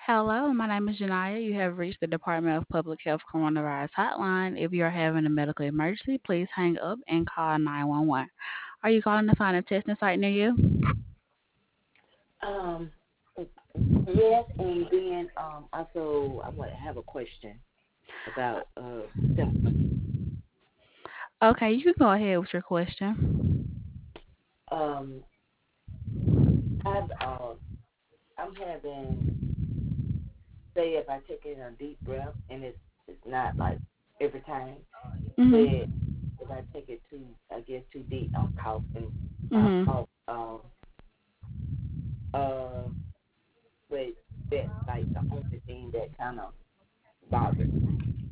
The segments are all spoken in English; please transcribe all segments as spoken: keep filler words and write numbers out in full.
Hello, my name is Janaya. You have reached the Department of Public Health Coronavirus Hotline. If you are having a medical emergency, please hang up and call nine one one. Are you calling to find a testing site near you? Um, yes, and then um, also I want to have a question about uh symptoms. Okay, you can go ahead with your question. Um, I've uh, I'm having say if I take in a deep breath and it's it's not like every time, but Mhm. if I take it too, I guess too deep, I'm coughing. I Mhm. cough. Um, uh, but that's like the only thing that kind of bothers me.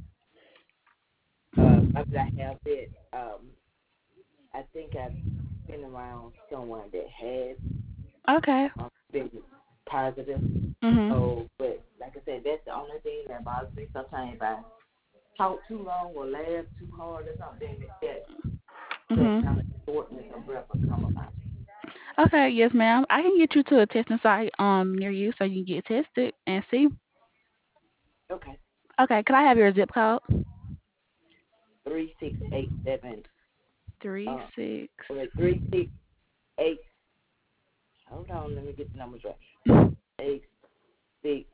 Uh, after I have it, um, I think I've been around someone that has Okay. um, been positive. Mhm. So, but like I said, that's the only thing that bothers me. Sometimes if I talk too long or laugh too hard or something, that that kind of Mhm. shortness of breath will come about. Okay, yes, ma'am. I can get you to a testing site um near you so you can get tested and see. Okay, Okay, can I have your zip code? three six eight seven. Three Uh, six. or three six eight. Hold on, let me get the numbers right. Eight six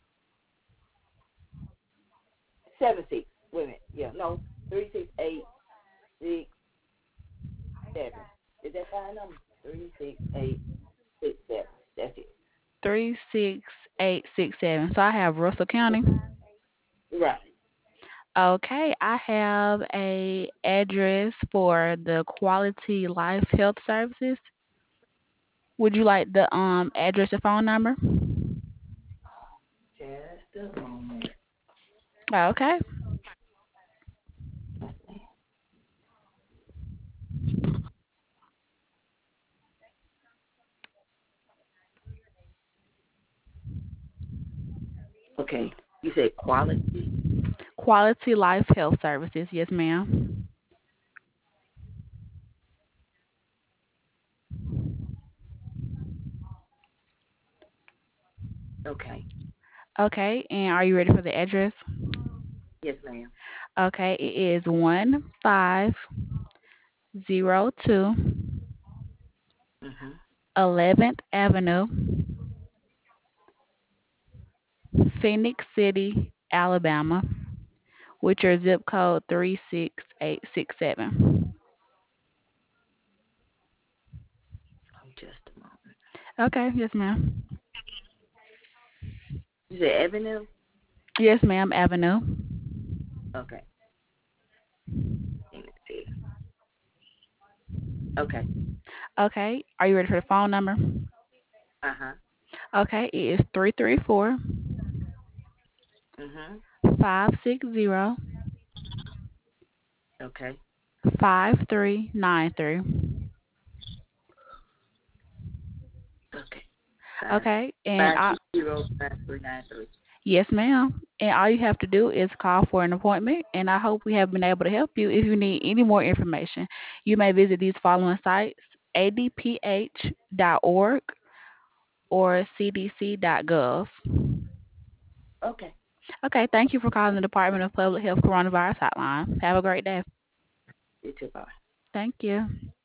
seven six. Wait a minute. Yeah, no, three six eight six seven. Is that fine number? Three six eight six seven. That's it. Three six eight six seven. So I have Russell County. Right. Okay, I have a address for the Quality Life Health Services. Would you like the um address and phone number? Just a moment. Okay. Okay. You said quality. Quality Life Health Services. Yes, ma'am. Okay. Okay, and are you ready for the address? Yes, ma'am. Okay, it is one five zero two Mhm. Eleventh Avenue, Phoenix City, Alabama, with your zip code three six eight six seven. Oh, just a moment. Okay, yes, ma'am. You said Avenue. Yes, ma'am, Avenue. Okay. Let me see. Okay. Okay, are you ready for the phone number? Uh huh. Okay, it is three three four Mhm. five six zero Okay. five three nine three. Okay. Five Okay, and five I, two zero five three nine three. yes, ma'am. And all you have to do is call for an appointment, and I hope we have been able to help you. If you need any more information, you may visit these following sites: a d p h dot org or c d c dot gov. Okay. Okay, thank you for calling the Department of Public Health Coronavirus Hotline. Have a great day. You too. Bye. Thank you.